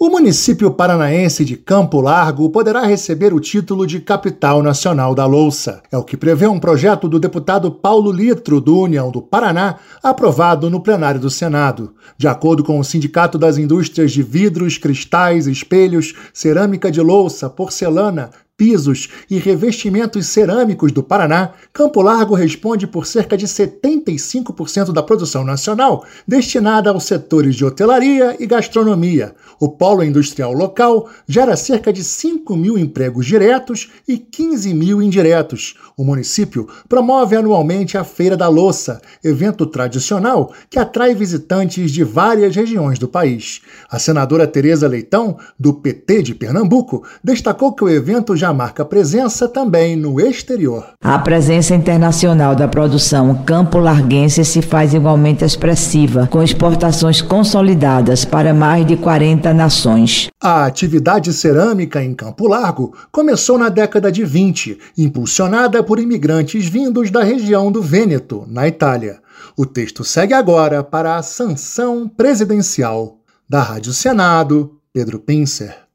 O município paranaense de Campo Largo poderá receber o título de Capital Nacional da Louça. É o que prevê um projeto do deputado Paulo Litro, do União do Paraná, aprovado no plenário do Senado. De acordo com o Sindicato das Indústrias de Vidros, Cristais, Espelhos, Cerâmica de Louça, Porcelana, Pisos e Revestimentos Cerâmicos do Paraná, Campo Largo responde por cerca de 75% da produção nacional, destinada aos setores de hotelaria e gastronomia. O polo industrial local gera cerca de 5 mil empregos diretos e 15 mil indiretos. O município promove anualmente a Feira da Louça, evento tradicional que atrai visitantes de várias regiões do país. A senadora Tereza Leitão, do PT de Pernambuco, destacou que o evento já marca presença também no exterior. A presença internacional da produção campo-larguense se faz igualmente expressiva, com exportações consolidadas para mais de 40 nações. A atividade cerâmica em Campo Largo começou na década de 20, impulsionada por imigrantes vindos da região do Vêneto, na Itália. O texto segue agora para a sanção presidencial. Da Rádio Senado, Pedro Pincer.